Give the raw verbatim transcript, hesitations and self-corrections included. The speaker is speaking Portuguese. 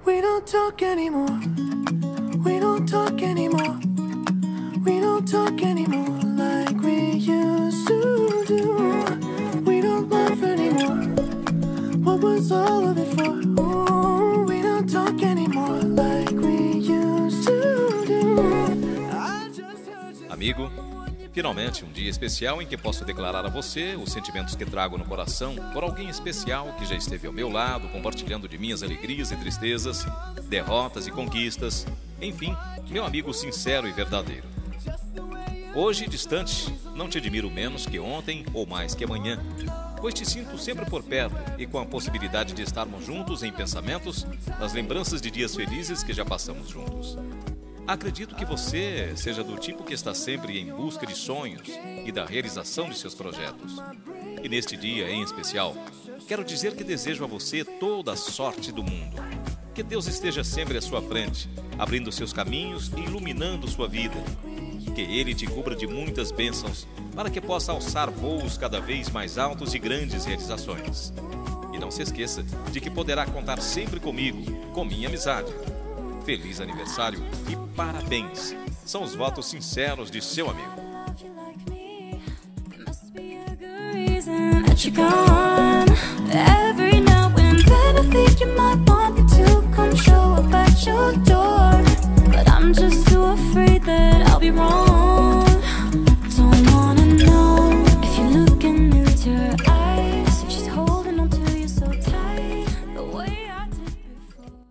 We don't talk anymore. We don't talk anymore. We don't talk anymore like we used to do. We don't laugh anymore. What was all of it for? Ooh, we don't talk anymore like we used to do. I just heard you. Amigo, finalmente um dia especial em que posso declarar a você os sentimentos que trago no coração por alguém especial que já esteve ao meu lado, compartilhando de minhas alegrias e tristezas, derrotas e conquistas, enfim, meu amigo sincero e verdadeiro. Hoje, distante, não te admiro menos que ontem ou mais que amanhã, pois te sinto sempre por perto e com a possibilidade de estarmos juntos em pensamentos, nas lembranças de dias felizes que já passamos juntos. Acredito que você seja do tipo que está sempre em busca de sonhos e da realização de seus projetos. E neste dia em especial, quero dizer que desejo a você toda a sorte do mundo. Que Deus esteja sempre à sua frente, abrindo seus caminhos e iluminando sua vida. Que Ele te cubra de muitas bênçãos para que possa alçar voos cada vez mais altos e grandes realizações. E não se esqueça de que poderá contar sempre comigo, com minha amizade. Feliz aniversário e parabéns! São os votos sinceros de seu amigo. Every